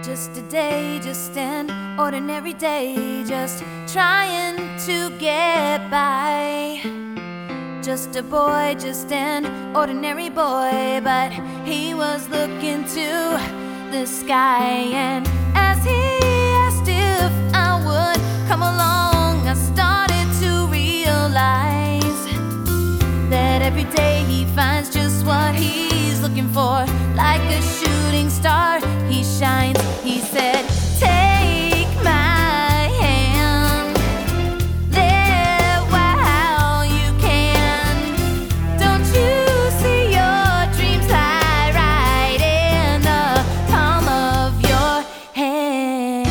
Just a day, just an ordinary day, just trying to get by. Just a boy, just an ordinary boy, but he was looking to the sky. And as he asked if I would come along, I started to realize that every day he finds just what he's looking for. Like a shooting star, he shines. He said, "Take my hand, live while you can. Don't you see your dreams lie right in the palm of your hand?"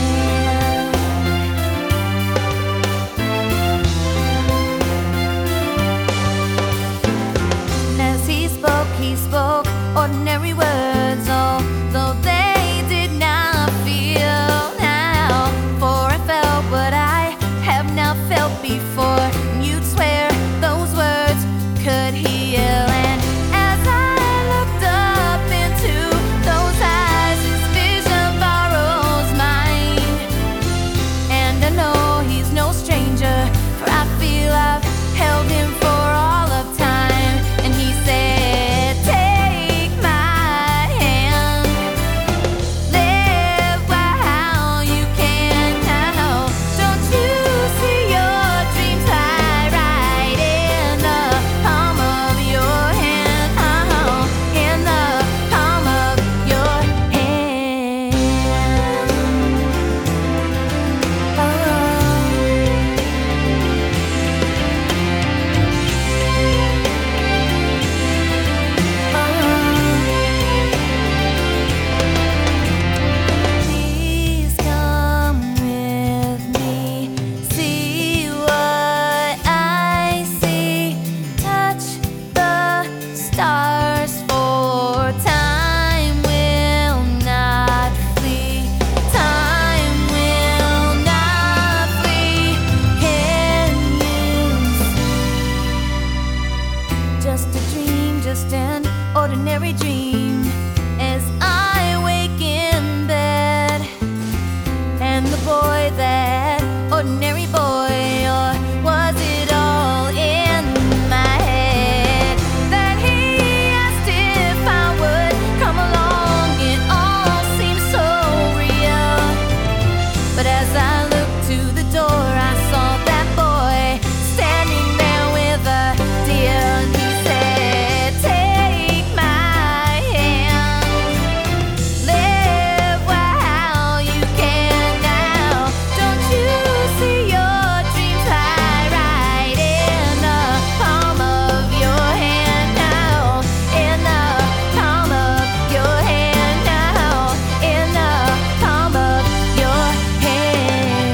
And as he spoke ordinary words, although they did not feel now. For I felt what I have now felt before, and you'd swear those words could heal. And as I looked up into those eyes, his vision borrows mine. And I know he's no stranger, for I feel I've held him for all of time. And he said, "Take my hand, live while you can now. Don't you see your dreams lie right in the palm of your hand? In the palm of your hand." Please come with me, see what I see, touch the stars, for time will not flee, time will not flee. Can you see? Just a dream, just an ordinary dream, as I wake in bed. And the boy, that ordinary boy, or was it all in my head? That he asked if I would come along, it all seemed so real. But as I looked to the door, I saw that boy standing there with a deer. And he said, "Take my hand, live while you can now. Don't you see your dreams lie right in the palm of your hand now? In the palm of your hand now. In the palm of your hand."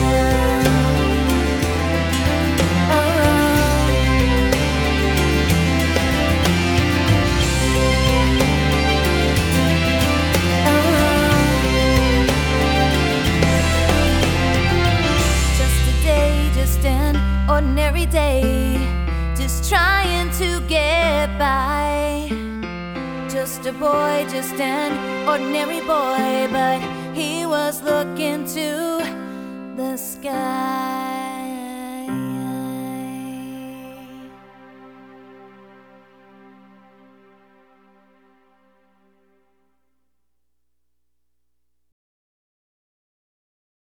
Just a day, just an ordinary day, just trying to get by. Just a boy, just an ordinary boy, but he was looking to the sky.